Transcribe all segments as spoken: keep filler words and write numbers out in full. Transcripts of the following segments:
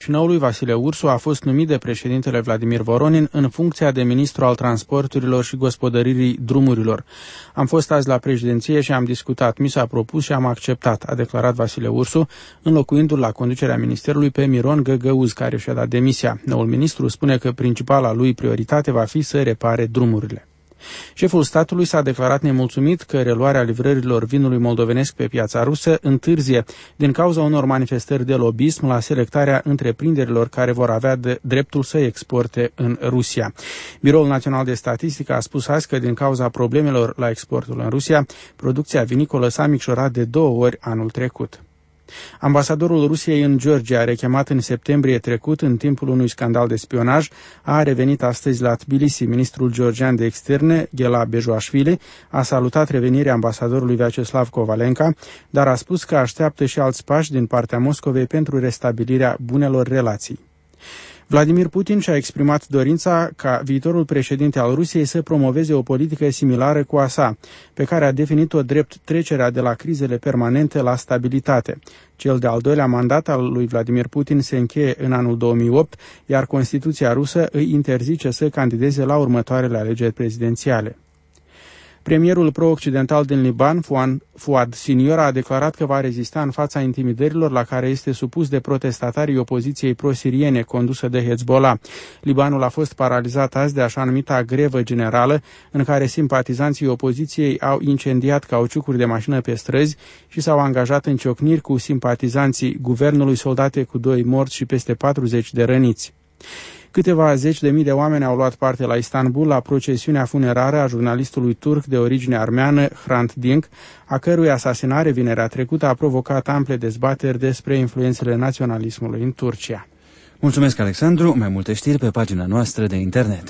Chișinăului, Vasile Ursu, a fost numit de președintele Vladimir Voronin în funcția de ministru al transporturilor și gospodăririi drumurilor. Am fost azi la președinție și am discutat. Mi s-a propus și am acceptat, a declarat Vasile Ursu, înlocuindu-l la conducerea ministerului pe Miron Găgăuz, care și-a dat demisia. Noul ministru spune că principala lui prioritate va fi să repare drumurile. Șeful statului s-a declarat nemulțumit că reluarea livrărilor vinului moldovenesc pe piața rusă întârzie din cauza unor manifestări de lobism la selectarea întreprinderilor care vor avea de dreptul să exporte în Rusia. Biroul Național de Statistică a spus azi că din cauza problemelor la exportul în Rusia, producția vinicolă s-a micșorat de două ori anul trecut. Ambasadorul Rusiei în Georgia, rechemat în septembrie trecut în timpul unui scandal de spionaj, a revenit astăzi la Tbilisi. Ministrul georgian de externe, Ghela Bejoashvili, a salutat revenirea ambasadorului Vyacheslav Kovalenka, dar a spus că așteaptă și alți pași din partea Moscovei pentru restabilirea bunelor relații. Vladimir Putin și-a exprimat dorința ca viitorul președinte al Rusiei să promoveze o politică similară cu a sa, pe care a definit-o drept trecerea de la crizele permanente la stabilitate. Cel de-al doilea mandat al lui Vladimir Putin se încheie în anul două mii opt, iar Constituția rusă îi interzice să candideze la următoarele alegeri prezidențiale. Premierul pro-occidental din Liban, Fuad Siniora, a declarat că va rezista în fața intimidărilor la care este supus de protestatarii opoziției pro-siriene condusă de Hezbollah. Libanul a fost paralizat azi de așa numita grevă generală, în care simpatizanții opoziției au incendiat cauciucuri de mașină pe străzi și s-au angajat în ciocniri cu simpatizanții guvernului, soldate cu doi morți și peste patruzeci de răniți. Câteva zeci de mii de oameni au luat parte la Istanbul la procesiunea funerară a jurnalistului turc de origine armeană, Hrant Dink, a cărui asasinare vinerea trecută a provocat ample dezbateri despre influențele naționalismului în Turcia. Mulțumesc, Alexandru. Mai multe știri pe pagina noastră de internet.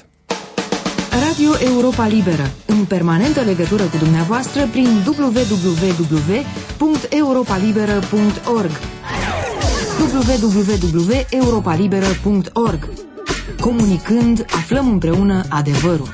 Radio Europa Liberă, în permanentă legătură cu dumneavoastră prin w w w punct europa liberă punct org w w w punct europa liberă punct org. Comunicând, aflăm împreună adevărul.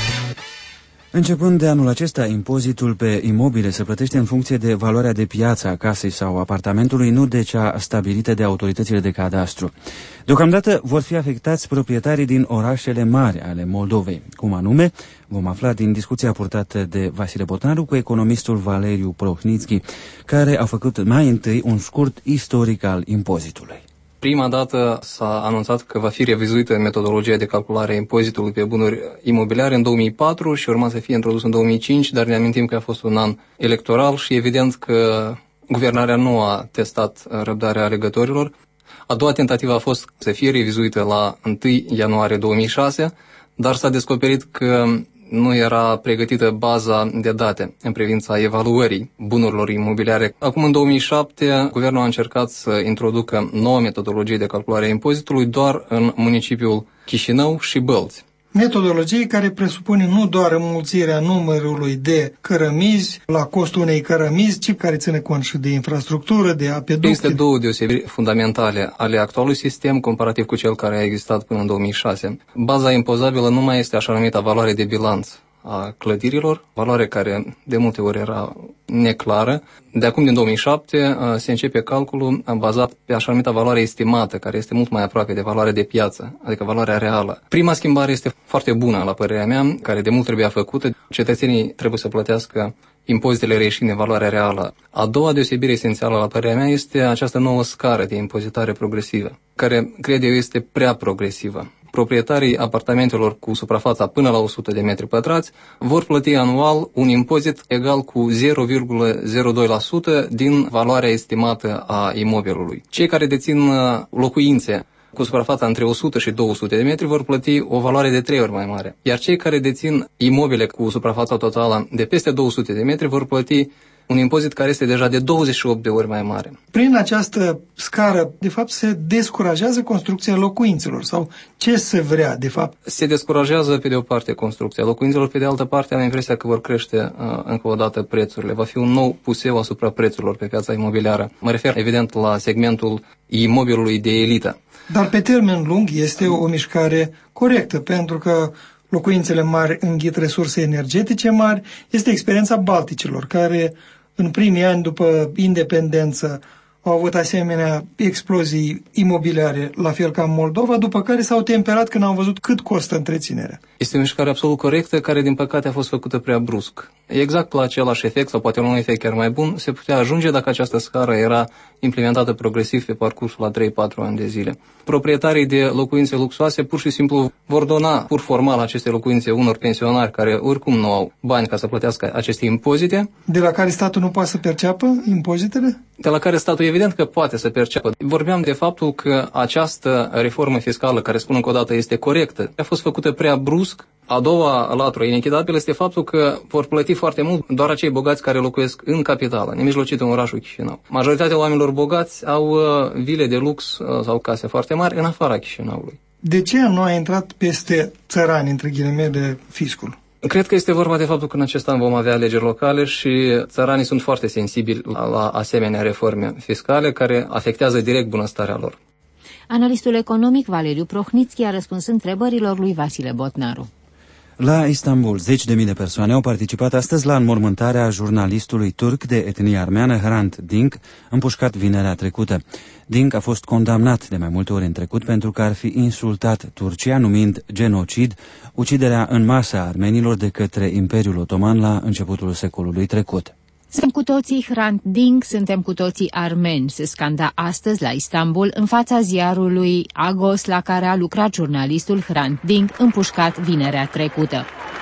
Începând de anul acesta, impozitul pe imobile se plătește în funcție de valoarea de piață a casei sau apartamentului, nu de cea stabilită de autoritățile de cadastru. Deocamdată vor fi afectați proprietarii din orașele mari ale Moldovei. Cum anume, vom afla din discuția purtată de Vasile Botnaru cu economistul Valeriu Prohnitski, care a făcut mai întâi un scurt istoric al impozitului. Prima dată s-a anunțat că va fi revizuită metodologia de calculare a impozitului pe bunuri imobiliare în două mii patru și urma să fie introdus în două mii cinci, dar ne amintim că a fost un an electoral și evident că guvernarea nu a testat răbdarea alegătorilor. A doua tentativă a fost să fie revizuită la întâi ianuarie două mii șase, dar s-a descoperit că nu era pregătită baza de date în privința evaluării bunurilor imobiliare. Acum, în două mii șapte, guvernul a încercat să introducă noua metodologie de calculare a impozitului doar în municipiul Chișinău și Bălți. Metodologie care presupune nu doar înmulțirea numărului de cărămizi la costul unei cărămizi, ci care ține cont și de infrastructură, de apeducte. Există două deosebiri fundamentale ale actualului sistem comparativ cu cel care a existat până în două mii șase. Baza impozabilă nu mai este așa numită valoare de bilanț a clădirilor, valoare care de multe ori era neclară. De acum, din două mii șapte, se începe calculul bazat pe așa numită valoare estimată, care este mult mai aproape de valoarea de piață, adică valoarea reală. Prima schimbare este foarte bună, la părerea mea, care de mult trebuia făcută. Cetățenii trebuie să plătească impozitele reieșind în valoarea reală. A doua deosebire esențială, la părerea mea, este această nouă scară de impozitare progresivă, care, cred eu, este prea progresivă. Proprietarii apartamentelor cu suprafața până la o sută de metri pătrați vor plăti anual un impozit egal cu zero virgulă zero doi la sută din valoarea estimată a imobilului. Cei care dețin locuințe cu suprafața între o sută și două sute de metri vor plăti o valoare de trei ori mai mare, iar cei care dețin imobile cu suprafața totală de peste două sute de metri vor plăti un impozit care este deja de douăzeci și opt de ori mai mare. Prin această scară, de fapt, se descurajează construcția locuințelor sau ce se vrea, de fapt? Se descurajează, pe de o parte, construcția locuințelor, pe de altă parte, am impresia că vor crește uh, încă o dată prețurile. Va fi un nou puseu asupra prețurilor pe piața imobiliară. Mă refer, evident, la segmentul imobilului de elită. Dar pe termen lung este o mișcare corectă, pentru că locuințele mari înghit resurse energetice mari. Este experiența balticilor, care în primii ani după independență au avut asemenea explozii imobiliare, la fel ca în Moldova, după care s-au temperat când au văzut cât costă întreținerea. Este o mișcare absolut corectă, care din păcate a fost făcută prea brusc. Exact la același efect, sau poate la un efect chiar mai bun, se putea ajunge dacă această scară era implementată progresiv pe parcursul la trei patru ani de zile. Proprietarii de locuințe luxoase pur și simplu vor dona pur formal aceste locuințe unor pensionari care oricum nu au bani ca să plătească aceste impozite. De la care statul nu poate să perceapă impozitele? De la care statul evident că poate să perceapă. Vorbeam de faptul că această reformă fiscală, care spun încă o dată este corectă, a fost făcută prea brusc. A doua latură inechitabilă este faptul că vor plăti foarte mult doar acei bogați care locuiesc în capitală, nemijlocit în orașul Chișinău. Majoritatea oamenilor bogați au uh, vile de lux uh, sau case foarte mari în afara Chișinăului. De ce nu a intrat peste țărani, între ghilimele, fiscul? Cred că este vorba de faptul că în acest an vom avea alegeri locale și țăranii sunt foarte sensibili la, la asemenea reforme fiscale care afectează direct bunăstarea lor. Analistul economic Valeriu Prohnitski a răspuns întrebărilor lui Vasile Botnaru. La Istanbul, zeci de mii de persoane au participat astăzi la înmormântarea jurnalistului turc de etnie armeană Hrant Dink, împușcat vinerea trecută. Dink a fost condamnat de mai multe ori în trecut pentru că ar fi insultat Turcia, numind genocid uciderea în masă a armenilor de către Imperiul Otoman la începutul secolului trecut. Suntem cu toții Hrant Dink, suntem cu toții armeni, se scanda astăzi la Istanbul în fața ziarului Agos, la care a lucrat jurnalistul Hrant Dink, împușcat vinerea trecută.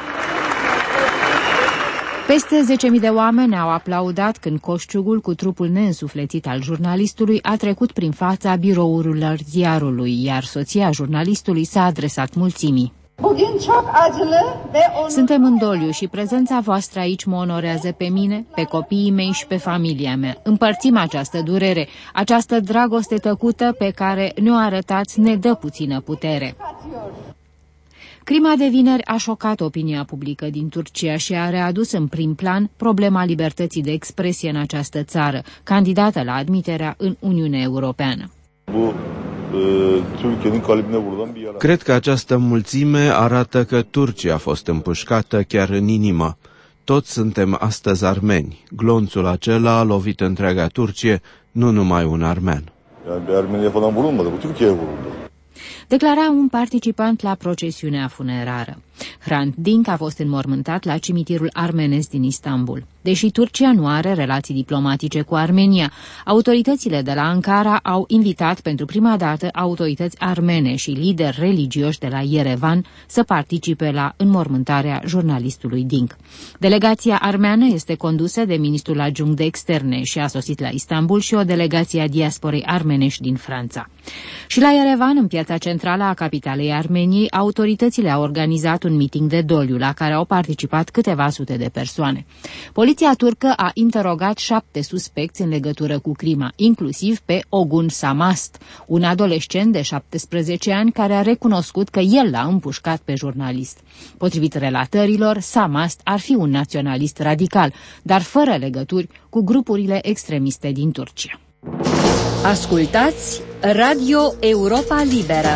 Peste zece mii de oameni au aplaudat când coșciugul cu trupul neînsuflețit al jurnalistului a trecut prin fața birourilor ziarului, iar soția jurnalistului s-a adresat mulțimii. Suntem în doliu și prezența voastră aici mă onorează pe mine, pe copiii mei și pe familia mea. Împărțim această durere, această dragoste tăcută pe care ne-o arătați ne dă puțină putere. Crima de vineri a șocat opinia publică din Turcia și a readus în prim plan problema libertății de expresie în această țară, candidată la admiterea în Uniunea Europeană. Cred că această mulțime arată că Turcia a fost împușcată chiar în inimă. Toți suntem astăzi armeni. Glonțul acela a lovit întreaga Turcie, nu numai un armean. Declara un participant la procesiunea funerară. Hrant Dink a fost înmormântat la cimitirul armenesc din Istanbul. Deși Turcia nu are relații diplomatice cu Armenia, autoritățile de la Ankara au invitat pentru prima dată autorități armene și lideri religioși de la Yerevan să participe la înmormântarea jurnalistului Dink. Delegația armeană este condusă de ministrul adjunct de externe și a sosit la Istanbul și o delegație a diasporei armenești din Franța. Și la Yerevan, în piața centrală a capitalei Armeniei, autoritățile au organizat un miting de doliu la care au participat câteva sute de persoane. Poliția turcă a interogat șapte suspecți în legătură cu crima, inclusiv pe Ogun Samast, un adolescent de șaptesprezece ani care a recunoscut că el l-a împușcat pe jurnalist. Potrivit relatărilor, Samast ar fi un naționalist radical, dar fără legături cu grupurile extremiste din Turcia. Ascultați Radio Europa Liberă.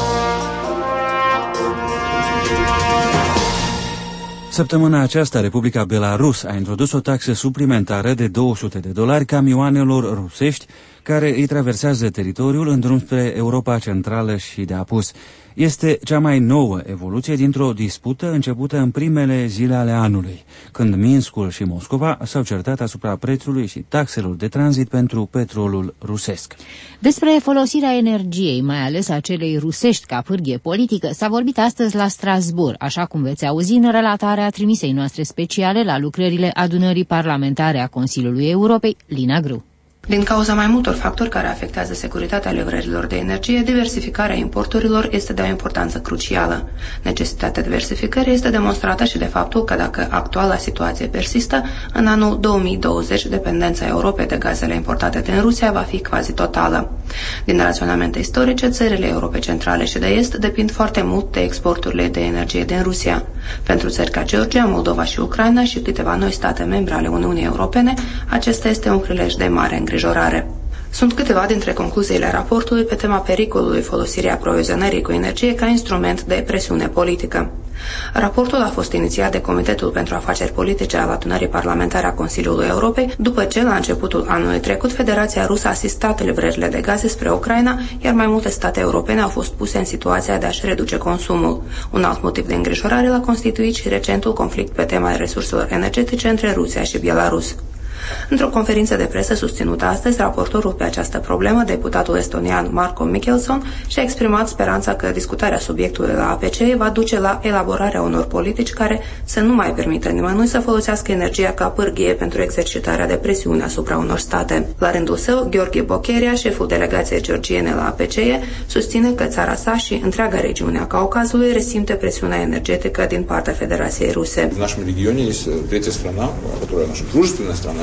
Săptămâna aceasta, Republica Belarus a introdus o taxă suplimentară de două sute de dolari camioanelor rusești care îi traversează teritoriul în drum spre Europa Centrală și de apus. Este cea mai nouă evoluție dintr-o dispută începută în primele zile ale anului, când Minskul și Moscova s-au certat asupra prețului și taxelor de tranzit pentru petrolul rusesc. Despre folosirea energiei, mai ales a celei rusești ca pârghie politică, s-a vorbit astăzi la Strasbourg, așa cum veți auzi în relatarea trimisei noastre speciale la lucrările adunării parlamentare a Consiliului Europei, Lina Grâu. Din cauza mai multor factori care afectează securitatea livrărilor de energie, diversificarea importurilor este de o importanță crucială. Necesitatea diversificării este demonstrată și de faptul că dacă actuala situație persistă, în anul două mii douăzeci dependența Europei de gazele importate din Rusia va fi quasi totală. Din raționamente istorice, țările Europei Centrale și de Est depind foarte mult de exporturile de energie din Rusia. Pentru țări ca Georgia, Moldova și Ucraina și câteva noi state membre ale Uniunii Europene, acesta este un prilej de mare îngrijorare. Sunt câteva dintre concluziile raportului pe tema pericolului folosirii aprovizionării cu energie ca instrument de presiune politică. Raportul a fost inițiat de Comitetul pentru Afaceri Politice al Adunării Parlamentare a Consiliului Europei, după ce, la începutul anului trecut, Federația Rusă a asistat livrările de gaze spre Ucraina, iar mai multe state europene au fost puse în situația de a-și reduce consumul. Un alt motiv de îngrijorare l-a constituit și recentul conflict pe tema resurselor energetice între Rusia și Belarus. Într-o conferință de presă susținută astăzi, raportorul pe această problemă, deputatul estonian Marko Mihkelson, și-a exprimat speranța că discutarea subiectului la A P C E va duce la elaborarea unor politici care să nu mai permită nimănui să folosească energia ca pârghie pentru exercitarea de presiune asupra unor state. La rândul său, Gheorghe Bocheria, șeful delegației georgiene la A P C E, susține că țara sa și întreaga regiune a Caucazului resimte presiunea energetică din partea Federației Ruse. În нашем регионе есть третья страна, которая наша дружественная страна.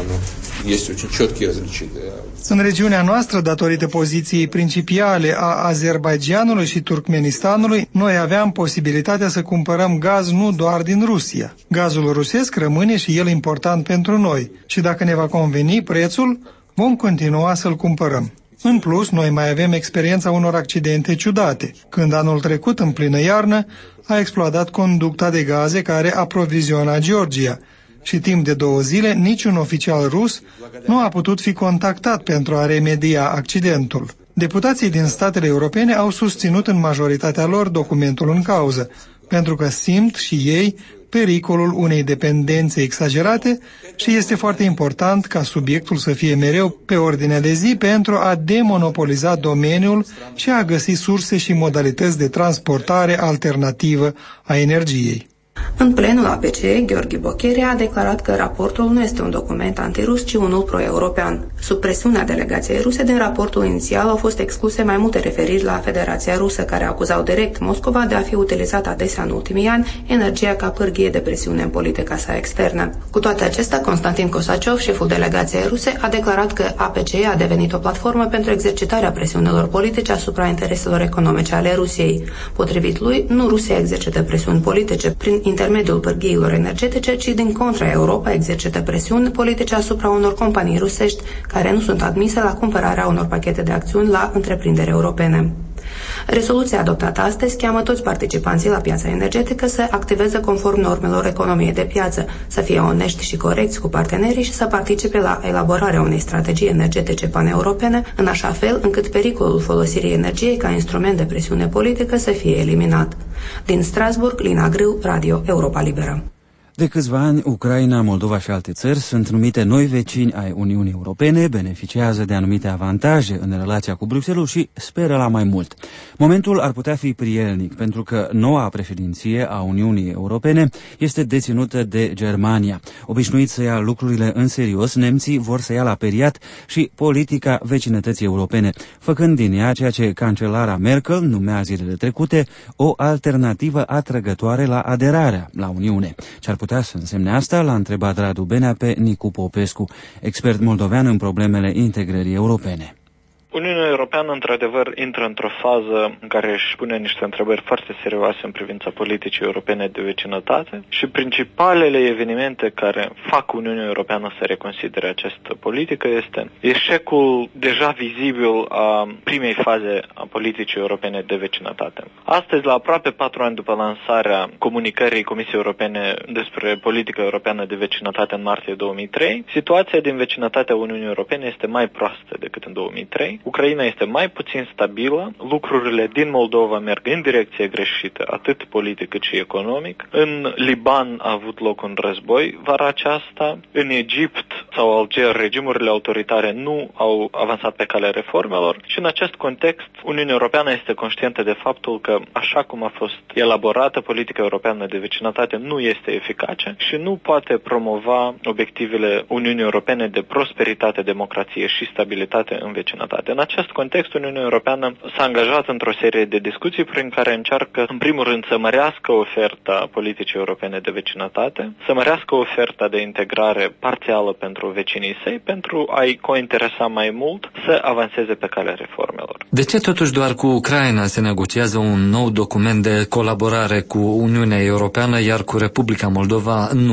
În regiunea noastră, datorită poziției principiale a Azerbaidjanului și Turkmenistanului, noi aveam posibilitatea să cumpărăm gaz nu doar din Rusia. Gazul rusesc rămâne și el important pentru noi și dacă ne va conveni prețul, vom continua să-l cumpărăm. În plus, noi mai avem experiența unor accidente ciudate, când anul trecut, în plină iarnă, a explodat conducta de gaze care aproviziona Georgia, și timp de două zile niciun oficial rus nu a putut fi contactat pentru a remedia accidentul. Deputații din statele europene au susținut în majoritatea lor documentul în cauză, pentru că simt și ei pericolul unei dependențe exagerate și este foarte important ca subiectul să fie mereu pe ordinea de zi pentru a demonopoliza domeniul și a găsi surse și modalități de transportare alternativă a energiei. În plenul A P C E, Gheorghe Bocheria a declarat că raportul nu este un document antirus, ci unul pro-european. Sub presiunea delegației ruse, din raportul inițial au fost excluse mai multe referiri la Federația Rusă, care acuzau direct Moscova de a fi utilizat adesea în ultimii ani energia ca pârghie de presiune în politica sa externă. Cu toate acestea, Constantin Kosaciov, șeful delegației ruse, a declarat că A P C E a devenit o platformă pentru exercitarea presiunilor politice asupra intereselor economice ale Rusiei. Potrivit lui, nu Rusia exercită presiuni politice prin intermediul pârghiilor energetice, ci din contra Europa exercită presiuni politice asupra unor companii rusești care nu sunt admise la cumpărarea unor pachete de acțiuni la întreprinderi europene. Rezoluția adoptată astăzi cheamă toți participanții la piața energetică să activeze conform normelor economiei de piață, să fie onești și corecți cu partenerii și să participe la elaborarea unei strategii energetice paneuropene, în așa fel încât pericolul folosirii energiei ca instrument de presiune politică să fie eliminat. Din Strasburg, Lina Grâu, Radio Europa Liberă. De câțiva ani, Ucraina, Moldova și alte țări sunt numite noi vecini ai Uniunii Europene, beneficiază de anumite avantaje în relația cu Bruxelles și speră la mai mult. Momentul ar putea fi prielnic, pentru că noua președinție a Uniunii Europene este deținută de Germania. Obișnuit să ia lucrurile în serios, nemții vor să ia la periat și politica vecinătății europene, făcând din ea ceea ce cancelara Merkel numea zilele trecute o alternativă atrăgătoare la aderarea la Uniune. Ce ar putea să însemne asta, l-a întrebat Radu Benea pe Nicu Popescu, expert moldovean în problemele integrării europene. Uniunea Europeană, într-adevăr, intră într-o fază în care își pune niște întrebări foarte serioase în privința politicii europene de vecinătate și principalele evenimente care fac Uniunea Europeană să reconsidere această politică este eșecul deja vizibil a primei faze a politicii europene de vecinătate. Astăzi, la aproape patru ani după lansarea comunicării Comisiei Europene despre politica europeană de vecinătate în martie două mii trei, situația din vecinătatea Uniunii Europene este mai proastă decât în două mii trei. Ucraina este mai puțin stabilă, lucrurile din Moldova merg în direcție greșită, atât politic cât și economic. În Liban a avut loc un război vara aceasta, în Egipt sau Alger regimurile autoritare nu au avansat pe calea reformelor și în acest context Uniunea Europeană este conștientă de faptul că așa cum a fost elaborată politica europeană de vecinătate nu este eficace și nu poate promova obiectivele Uniunii Europene de prosperitate, democrație și stabilitate în vecinătate. În acest context, Uniunea Europeană s-a angajat într-o serie de discuții prin care încearcă, în primul rând, să mărească oferta politicii europene de vecinătate, să mărească oferta de integrare parțială pentru vecinii săi, pentru a-i cointeresa mai mult să avanseze pe calea reformelor. De ce totuși doar cu Ucraina se negociază un nou document de colaborare cu Uniunea Europeană, iar cu Republica Moldova nu?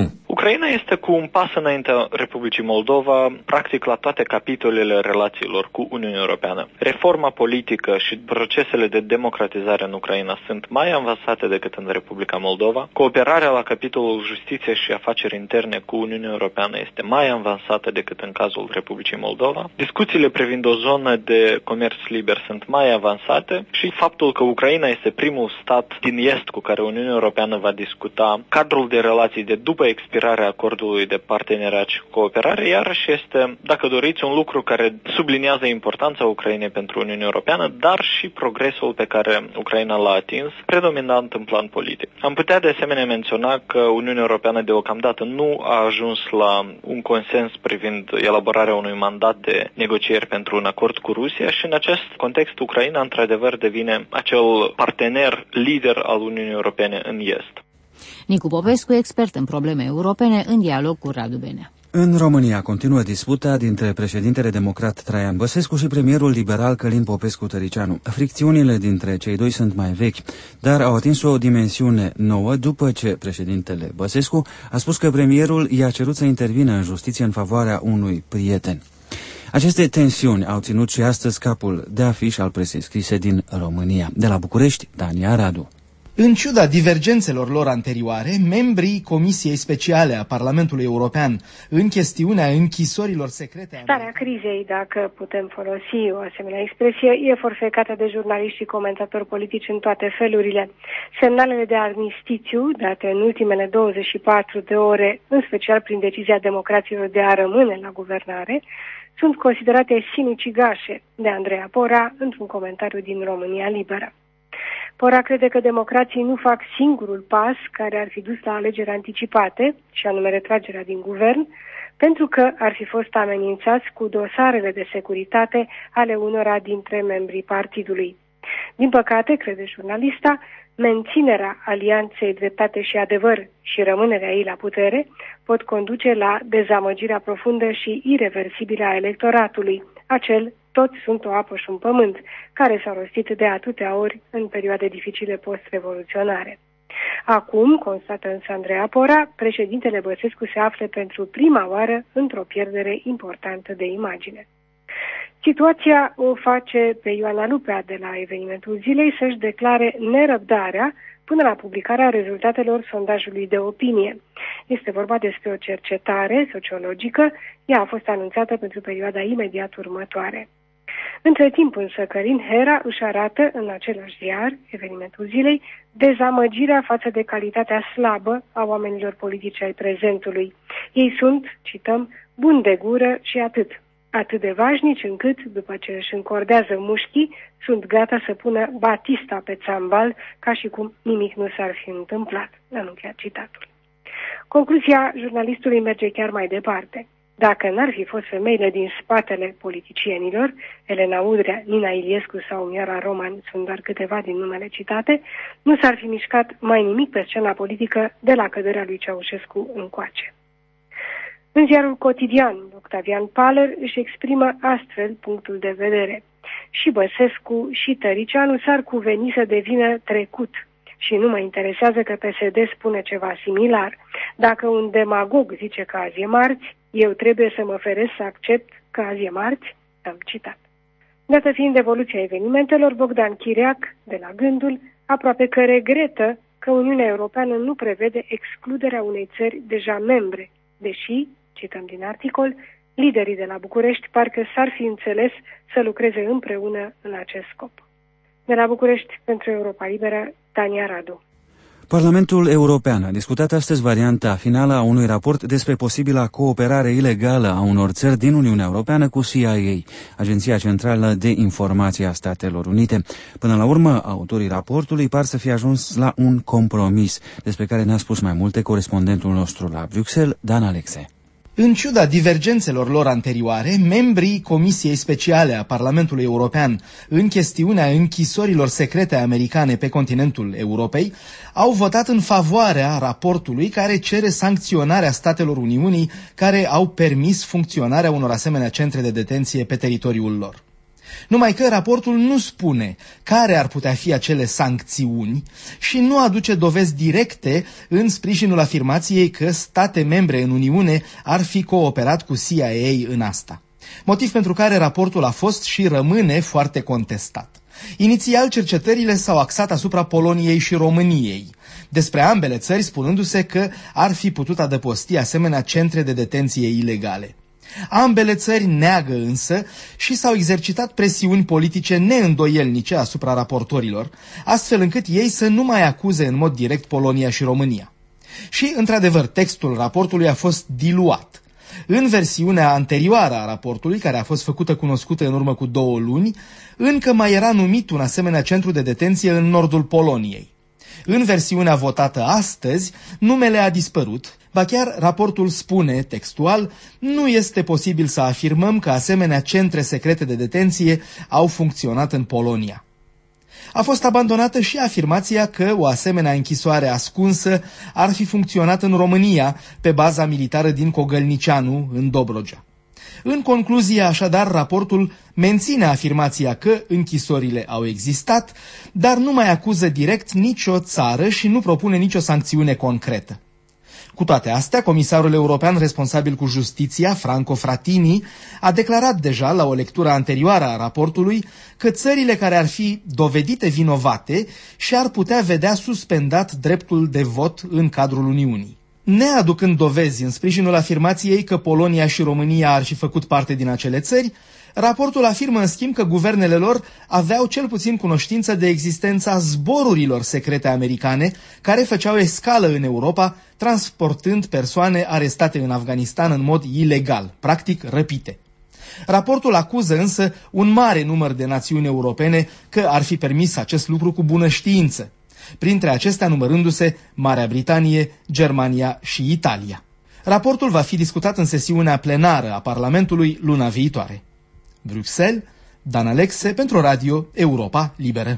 Ucraina este cu un pas înaintea Republicii Moldova, practic la toate capitolele relațiilor cu Uniunea Europeană. Reforma politică și procesele de democratizare în Ucraina sunt mai avansate decât în Republica Moldova. Cooperarea la capitolul justiție și afaceri interne cu Uniunea Europeană este mai avansată decât în cazul Republicii Moldova. Discuțiile privind o zonă de comerț liber sunt mai avansate și faptul că Ucraina este primul stat din Est cu care Uniunea Europeană va discuta cadrul de relații de după expirarea acordului de parteneriat și cooperare, iarăși este, dacă doriți, un lucru care subliniază importanța Ucrainei pentru Uniunea Europeană, dar și progresul pe care Ucraina l-a atins, predominant în plan politic. Am putea de asemenea menționa că Uniunea Europeană deocamdată nu a ajuns la un consens privind elaborarea unui mandat de negocieri pentru un acord cu Rusia și în acest context Ucraina într-adevăr devine acel partener lider al Uniunii Europene în Est. Nicu Popescu, expert în probleme europene, în dialog cu Radu Benea. În România continuă disputa dintre președintele democrat Traian Băsescu și premierul liberal Călin Popescu-Tăricianu. Fricțiunile dintre cei doi sunt mai vechi, dar au atins o dimensiune nouă după ce președintele Băsescu a spus că premierul i-a cerut să intervină în justiție în favoarea unui prieten. Aceste tensiuni au ținut și astăzi capul de afiș al presei scrise din România. De la București, Dania Radu. În ciuda divergențelor lor anterioare, membrii Comisiei Speciale a Parlamentului European în chestiunea închisorilor secrete... Starea crizei, dacă putem folosi o asemenea expresie, e forfecată de jurnaliști și comentatori politici în toate felurile. Semnalele de armistițiu, date în ultimele douăzeci și patru de ore, în special prin decizia democraților de a rămâne la guvernare, sunt considerate sinucigașe de Andreea Pora într-un comentariu din România Liberă. Pora crede că democrații nu fac singurul pas care ar fi dus la alegeri anticipate, și anume retragerea din guvern, pentru că ar fi fost amenințați cu dosarele de securitate ale unora dintre membrii partidului. Din păcate, crede jurnalista, menținerea alianței Dreptate și Adevăr și rămânerea ei la putere pot conduce la dezamăgirea profundă și ireversibilă a electoratului, acel toți sunt o apă și un pământ, care s-a rostit de atâtea ori în perioade dificile post-revoluționare. Acum, constată însă Andreea Pora, președintele Băsescu se află pentru prima oară într-o pierdere importantă de imagine. Situația o face pe Ioana Lupea de la Evenimentul Zilei să-și declare nerăbdarea până la publicarea rezultatelor sondajului de opinie. Este vorba despre o cercetare sociologică, ea a fost anunțată pentru perioada imediat următoare. Între timp însă, Călin Hera își arată în același ziar, Evenimentul Zilei, dezamăgirea față de calitatea slabă a oamenilor politici ai prezentului. Ei sunt, cităm, buni de gură și atât. Atât de vașnici încât, după ce își încordează mușchii, sunt gata să pună Batista pe țambal, ca și cum nimic nu s-ar fi întâmplat. Am încheiat citatul. Concluzia jurnalistului merge chiar mai departe. Dacă n-ar fi fost femeile din spatele politicienilor, Elena Udrea, Nina Iliescu sau Miara Roman sunt doar câteva din numele citate, nu s-ar fi mișcat mai nimic pe scena politică de la căderea lui Ceaușescu încoace. În ziarul Cotidian, Octavian Paler își exprimă astfel punctul de vedere. Și Băsescu și Tăricianu s-ar cuveni să devină trecut. Și nu mă interesează că P S D spune ceva similar. Dacă un demagog zice că azi e marți, eu trebuie să mă feresc să accept că azi e marți? Am citat. Dată fiind evoluția evenimentelor, Bogdan Chiriac, de la Gândul, aproape că regretă că Uniunea Europeană nu prevede excluderea unei țări deja membre, deși, cităm din articol, liderii de la București parcă s-ar fi înțeles să lucreze împreună în acest scop. De la București, pentru Europa Liberă, Tania Radu. Parlamentul European a discutat astăzi varianta finală a unui raport despre posibila cooperare ilegală a unor țări din Uniunea Europeană cu C I A, Agenția Centrală de Informație a Statelor Unite. Până la urmă, autorii raportului par să fie ajuns la un compromis, despre care ne-a spus mai multe corespondentul nostru la Bruxelles, Dan Alexe. În ciuda divergențelor lor anterioare, membrii Comisiei Speciale a Parlamentului European în chestiunea închisorilor secrete americane pe continentul Europei au votat în favoarea raportului care cere sancționarea statelor Uniunii care au permis funcționarea unor asemenea centre de detenție pe teritoriul lor. Numai că raportul nu spune care ar putea fi acele sancțiuni și nu aduce dovezi directe în sprijinul afirmației că state membre în Uniune ar fi cooperat cu C I A în asta. Motiv pentru care raportul a fost și rămâne foarte contestat. Inițial, cercetările s-au axat asupra Poloniei și României, despre ambele țări spunându-se că ar fi putut adăposti asemenea centre de detenție ilegale. Ambele țări neagă însă și s-au exercitat presiuni politice neîndoielnice asupra raportorilor, astfel încât ei să nu mai acuze în mod direct Polonia și România. Și, într-adevăr, textul raportului a fost diluat. În versiunea anterioară a raportului, care a fost făcută cunoscută în urmă cu două luni, încă mai era numit un asemenea centru de detenție în nordul Poloniei. În versiunea votată astăzi, numele a dispărut, ba chiar raportul spune, textual, nu este posibil să afirmăm că asemenea centre secrete de detenție au funcționat în Polonia. A fost abandonată și afirmația că o asemenea închisoare ascunsă ar fi funcționat în România, pe baza militară din Cogălnicianu, în Dobrogea. În concluzie, așadar, raportul menține afirmația că închisorile au existat, dar nu mai acuză direct nicio țară și nu propune nicio sancțiune concretă. Cu toate astea, comisarul european responsabil cu justiția, Franco Frattini, a declarat deja la o lectură anterioară a raportului că țările care ar fi dovedite vinovate și-ar putea vedea suspendat dreptul de vot în cadrul Uniunii. Neaducând dovezi în sprijinul afirmației că Polonia și România ar fi făcut parte din acele țări, raportul afirmă în schimb că guvernele lor aveau cel puțin cunoștință de existența zborurilor secrete americane care făceau escală în Europa, transportând persoane arestate în Afganistan în mod ilegal, practic răpite. Raportul acuză însă un mare număr de națiuni europene că ar fi permis acest lucru cu bună știință, printre acestea numărându-se Marea Britanie, Germania și Italia. Raportul va fi discutat în sesiunea plenară a Parlamentului luna viitoare. Bruxelles, Dan Alexe pentru Radio Europa Liberă.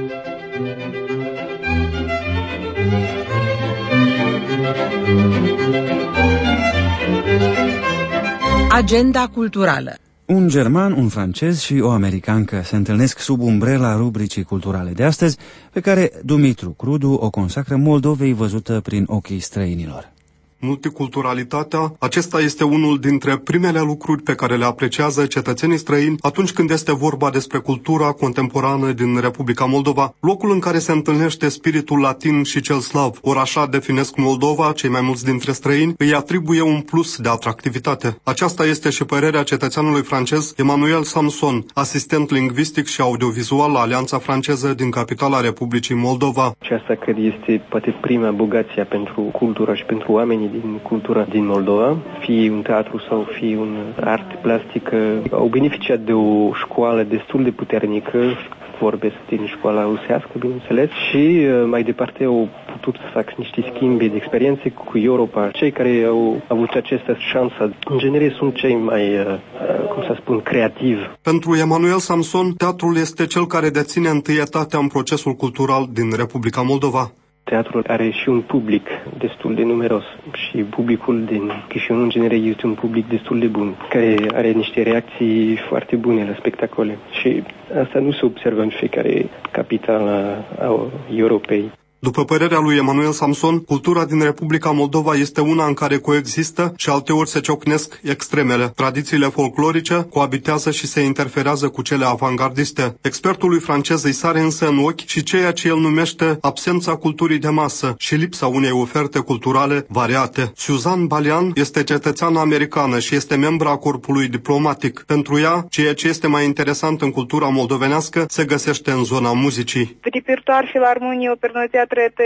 Agenda culturală. Un german, un francez și o americancă se întâlnesc sub umbrela rubricii culturale de astăzi, pe care Dumitru Crudu o consacră Moldovei văzută prin ochii străinilor. Multiculturalitatea, acesta este unul dintre primele lucruri pe care le apreciază cetățenii străini atunci când este vorba despre cultura contemporană din Republica Moldova, locul în care se întâlnește spiritul latin și cel slav. Ori așa definesc Moldova, cei mai mulți dintre străini îi atribuie un plus de atractivitate. Aceasta este și părerea cetățeanului francez Emmanuel Samson, asistent lingvistic și audiovizual la Alianța Franceză din capitala Republicii Moldova. Aceasta cred este poate prima bogăție pentru cultură și pentru oamenii din cultura din Moldova, fie un teatru sau fie un art plastică, au beneficiat de o școală destul de puternică, vorbesc din școala rusească, bineînțeles, și mai departe au putut să fac niște schimbi de experiențe cu Europa. Cei care au avut această șansă, în genere, sunt cei mai, cum să spun, creativi. Pentru Emmanuel Samson, teatrul este cel care deține întâietatea în procesul cultural din Republica Moldova. Teatrul are și un public destul de numeros și publicul din Chișinău, în genere, este un public destul de bun, care are niște reacții foarte bune la spectacole. Și asta nu se observă în fiecare capitală a Europei. După părerea lui Emmanuel Samson, cultura din Republica Moldova este una în care coexistă și alteori se ciocnesc extremele. Tradițiile folclorice coabitează și se interferează cu cele avangardiste. Expertul lui francez îi sare însă în ochi și ceea ce el numește absența culturii de masă și lipsa unei oferte culturale variate. Suzanne Balian este cetățeană americană și este membra a corpului diplomatic. Pentru ea, ceea ce este mai interesant în cultura moldovenească se găsește în zona muzicii. Repertoriul Filarmoniei Оперного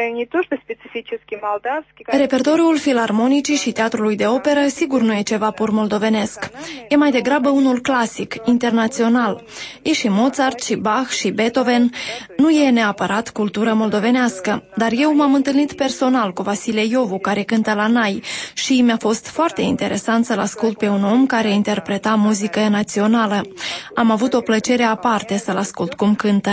Repertoriul filarmonicii și teatrului de operă sigur nu e ceva pur moldovenesc. E mai degrabă unul clasic, internațional. E și Mozart, și Bach, și Beethoven. Nu e neapărat cultură moldovenească, dar eu m-am întâlnit personal cu Vasile Iovu, care cântă la Nai, și mi-a fost foarte interesant să-l ascult pe un om care interpreta muzică națională. Am avut o plăcere aparte să-l ascult cum cântă.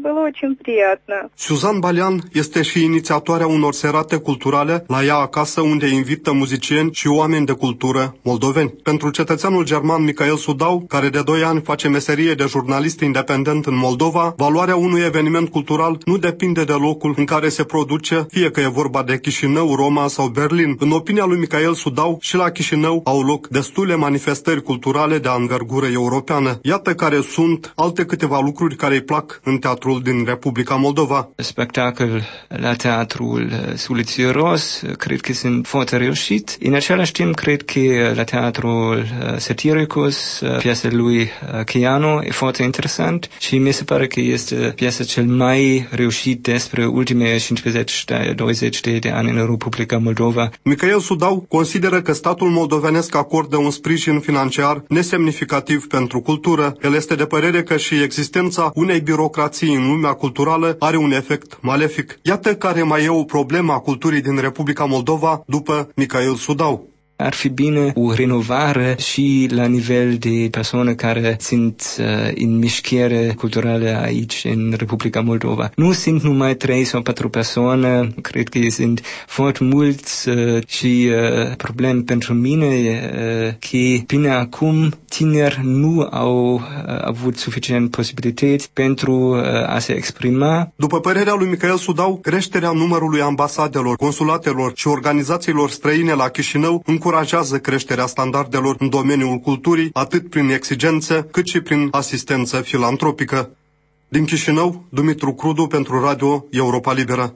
было очень приятно. Suzan Balian este și inițiatoarea unor serate culturale la ea acasă, unde invită muzicieni și oameni de cultură moldoveni. Pentru cetățeanul german Michael Sudau, care de doi ani face meserie de jurnalist independent în Moldova, valoarea unui eveniment cultural nu depinde de locul în care se produce, fie că e vorba de Chișinău, Roma sau Berlin. În opinia lui Michael Sudau, și la Chișinău au loc destule manifestări culturale de anvergură europeană. Iată care sunt alte câteva lucruri care îi plac în teatrul din Republica Moldova. Spectacol la teatrul Sulițioros, cred că sunt foarte reușit. În același timp, cred că la teatrul Satiricus, piesa lui Chiano e foarte interesant și mi se pare că este piesa cel mai reușit despre ultimele cincizeci douăzeci de ani în Republica Moldova. Michael Sudau consideră că statul moldovenesc acordă un sprijin financiar nesemnificativ pentru cultură. El este de părere că și existența unei birocrații în lumea culturală are un efect malefic. Iată care mai e o problemă a culturii din Republica Moldova după Michael Sudau. Ar fi bine o renovare și la nivel de persoane care sunt uh, în mișcare culturală aici în Republica Moldova. Nu sunt numai trei sau patru persoane, cred că sunt foarte mulți uh, și uh, probleme pentru mine uh, că până acum tineri nu au uh, avut suficient posibilități pentru uh, a se exprima. După părerea lui Michael Sudau, creșterea numărului ambasadelor, consulatelor și organizațiilor străine la Chișinău încurajează creșterea standardelor în domeniul culturii, atât prin exigențe, cât și prin asistență filantropică. Din Chișinău, Dumitru Crudu pentru Radio Europa Liberă.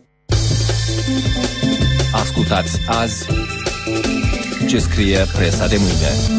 Ascultați azi ce scrie presa de mâine.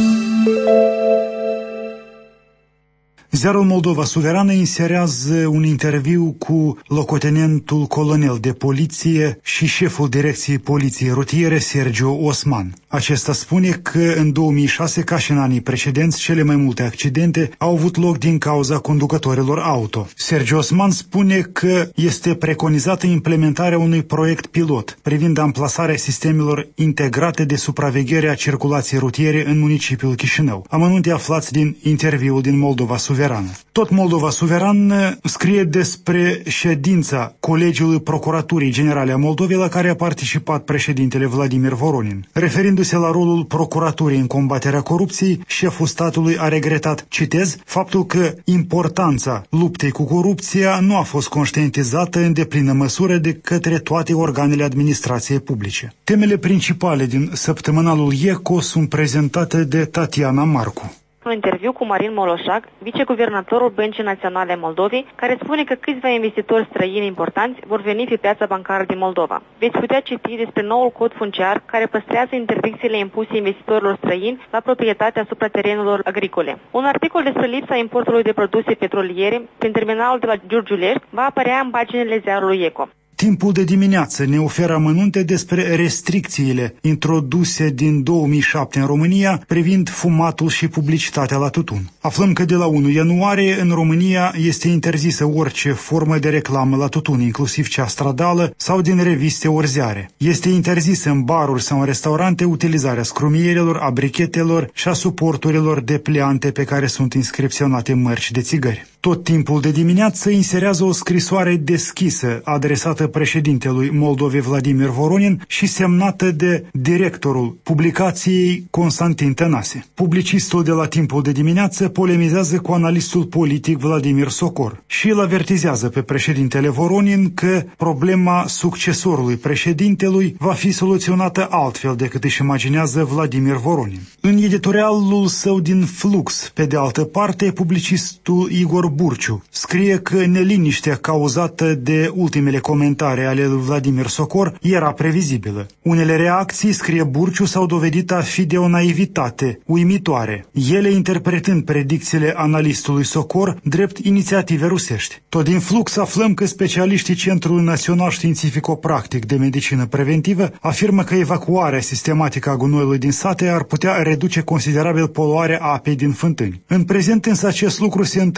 Ziarul Moldova Suverană inserează un interviu cu locotenentul colonel de poliție și șeful direcției poliției rutiere, Sergio Osman. Acesta spune că în două mii șase, ca și în anii precedenți, cele mai multe accidente au avut loc din cauza conducătorilor auto. Sergio Osman spune că este preconizată implementarea unui proiect pilot privind amplasarea sistemelor integrate de supraveghere a circulației rutiere în municipiul Chișinău. Amănunte aflați din interviul din Moldova Suverană. Tot Moldova Suveran scrie despre ședința Colegiului Procuraturii Generale a Moldovei la care a participat președintele Vladimir Voronin. Referindu-se la rolul procuraturii în combaterea corupției, șeful statului a regretat, citez, faptul că importanța luptei cu corupția nu a fost conștientizată în deplină măsură de către toate organele administrației publice. Temele principale din săptămânalul ECO sunt prezentate de Tatiana Marcu. Un interviu cu Marin Moloșac, viceguvernatorul Băncii Naționale Moldovei, care spune că câțiva investitori străini importanți vor veni pe piața bancară din Moldova. Veți putea citi despre noul cod funciar care păstrează interdicțiile impuse investitorilor străini la proprietate asupra terenurilor agricole. Un articol despre lipsa importului de produse petroliere prin terminalul de la Giurgiulești va apărea în paginile ziarului ECO. Timpul de dimineață ne oferă amănunte despre restricțiile introduse din două mii șapte în România privind fumatul și publicitatea la tutun. Aflăm că de la unu ianuarie în România este interzisă orice formă de reclamă la tutun, inclusiv cea stradală sau din reviste ori ziare. Este interzisă în baruri sau în restaurante utilizarea scrumierelor, a brichetelor și a suporturilor de pleante pe care sunt inscripționate mărci de țigări. Tot timpul de dimineață inserează o scrisoare deschisă adresată președintelui Moldovei Vladimir Voronin și semnată de directorul publicației Constantin Tănase. Publicistul de la Timpul de dimineață polemizează cu analistul politic Vladimir Socor și îl avertizează pe președintele Voronin că problema succesorului președintelui va fi soluționată altfel decât își imaginează Vladimir Voronin. În editorialul său din Flux, pe de altă parte, publicistul Igor Burciu scrie că neliniștea cauzată de ultimele comentarii ale lui Vladimir Socor era previzibilă. Unele reacții, scrie Burciu, s-au dovedit a fi de o naivitate uimitoare, ele interpretând predicțiile analistului Socor drept inițiative rusești. Tot din Flux aflăm că specialiștii Centrului Național Științifico-Practic de Medicină Preventivă afirmă că evacuarea sistematică a gunoiului din sate ar putea reduce considerabil poluarea apei din fântâni. În prezent însă acest lucru se întâmplă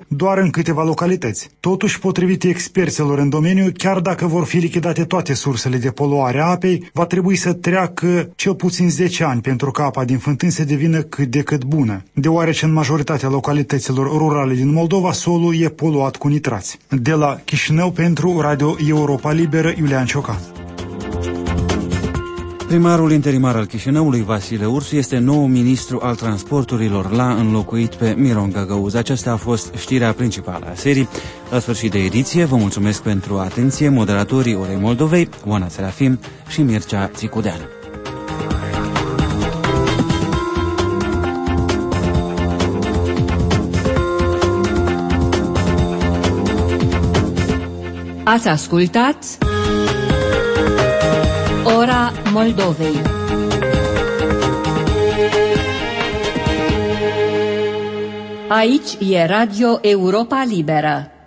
doar în câteva localități. Totuși, potrivit experților în domeniu, chiar dacă vor fi lichidate toate sursele de poluare a apei, va trebui să treacă cel puțin zece ani pentru ca apa din fântâni să devină cât de cât bună, deoarece în majoritatea localităților rurale din Moldova solul e poluat cu nitrați. De la Chișinău pentru Radio Europa Liberă, Iulian Ciocan. Primarul interimar al Chișinăului, Vasile Ursu, este nou ministru al transporturilor. L-a înlocuit pe Miron Găgăuz. Aceasta a fost știrea principală a serii. La sfârșit de ediție, vă mulțumesc pentru atenție, moderatorii Orei Moldovei, Oana Serafim și Mircea Țicudean. Ați ascultat Ora Moldovei. Aici e Radio Europa Liberă.